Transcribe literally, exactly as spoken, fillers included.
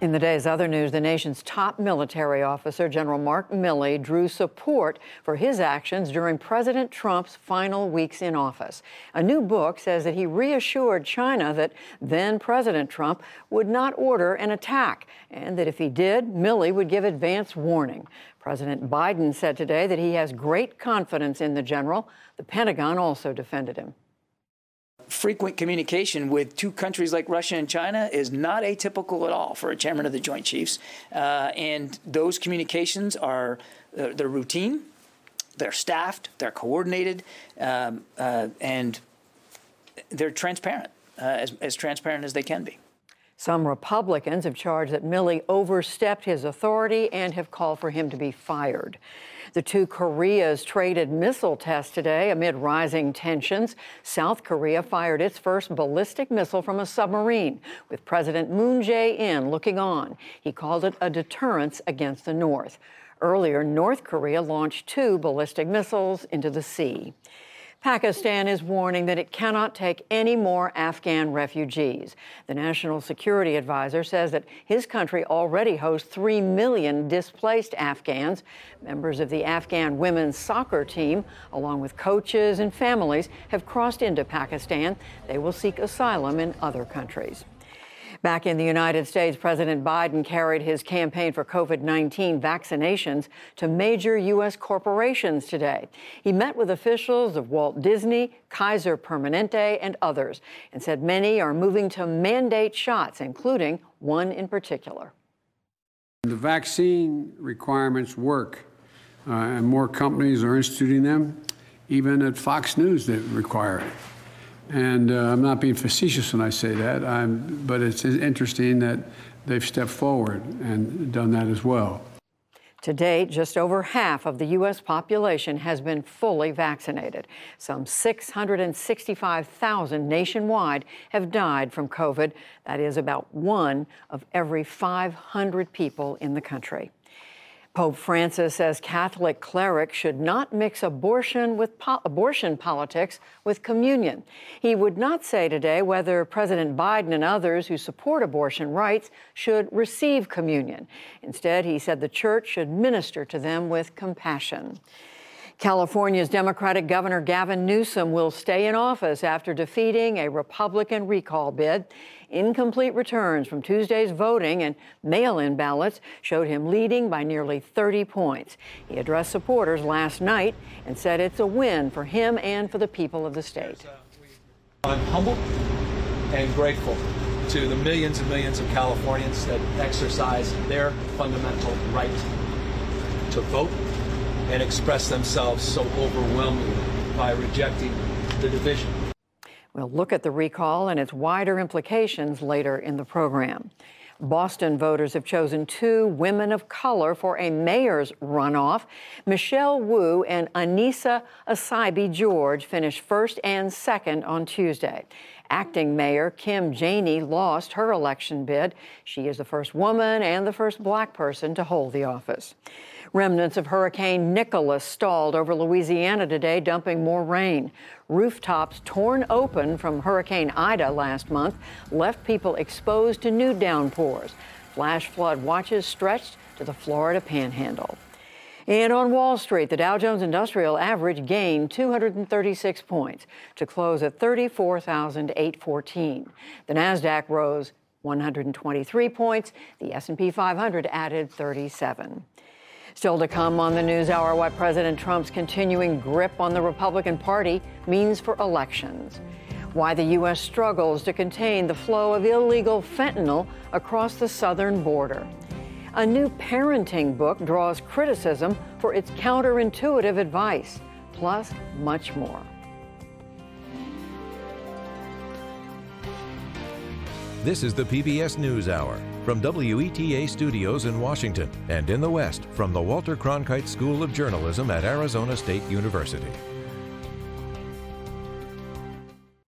In the day's other news, the nation's top military officer, General Mark Milley, drew support for his actions during President Trump's final weeks in office. A new book says that he reassured China that then President Trump would not order an attack, and that if he did, Milley would give advance warning. President Biden said today that he has great confidence in the general. The Pentagon also defended him. Frequent communication with two countries like Russia and China is not atypical at all for a chairman of the Joint Chiefs. Uh, and those communications are uh, they're routine, they're staffed, they're coordinated, um, uh, and they're transparent, uh, as, as transparent as they can be. Some Republicans have charged that Milley overstepped his authority and have called for him to be fired. The two Koreas traded missile tests today amid rising tensions. South Korea fired its first ballistic missile from a submarine, with President Moon Jae-in looking on. He called it a deterrence against the North. Earlier, North Korea launched two ballistic missiles into the sea. Pakistan is warning that it cannot take any more Afghan refugees. The National Security Advisor says that his country already hosts three million displaced Afghans. Members of the Afghan women's soccer team, along with coaches and families, have crossed into Pakistan. They will seek asylum in other countries. Back in the United States, President Biden carried his campaign for COVID nineteen vaccinations to major U S corporations today. He met with officials of Walt Disney, Kaiser Permanente, and others, and said many are moving to mandate shots, including one in particular. The vaccine requirements work, uh, and more companies are instituting them. Even at Fox News, they require it. And uh, I'm not being facetious when I say that, I'm, but it's interesting that they've stepped forward and done that as well. To date, just over half of the U S population has been fully vaccinated. Some six hundred sixty-five thousand nationwide have died from COVID. That is about one of every five hundred people in the country. Pope Francis says Catholic clerics should not mix abortion with po- abortion politics with communion. He would not say today whether President Biden and others who support abortion rights should receive communion. Instead, he said the church should minister to them with compassion. California's Democratic Governor Gavin Newsom will stay in office after defeating a Republican recall bid. Incomplete returns from Tuesday's voting and mail-in ballots showed him leading by nearly thirty points. He addressed supporters last night and said it's a win for him and for the people of the state. I'm humbled and grateful to the millions and millions of Californians that exercise their fundamental right to vote and express themselves so overwhelmingly by rejecting the division. We'll look at the recall and its wider implications later in the program. Boston voters have chosen two women of color for a mayor's runoff. Michelle Wu and Anissa Asaibi George finished first and second on Tuesday. Acting Mayor Kim Janey lost her election bid. She is the first woman and the first black person to hold the office. Remnants of Hurricane Nicholas stalled over Louisiana today, dumping more rain. Rooftops torn open from Hurricane Ida last month left people exposed to new downpours. Flash flood watches stretched to the Florida Panhandle. And on Wall Street, the Dow Jones Industrial Average gained two hundred thirty-six points to close at thirty-four thousand eight hundred fourteen. The Nasdaq rose one hundred twenty-three points. The S and P five hundred added thirty-seven. Still to come on the NewsHour, what President Trump's continuing grip on the Republican Party means for elections. Why the U S struggles to contain the flow of illegal fentanyl across the southern border. A new parenting book draws criticism for its counterintuitive advice, plus much more. This is the P B S NewsHour from W E T A Studios in Washington and in the West from the Walter Cronkite School of Journalism at Arizona State University.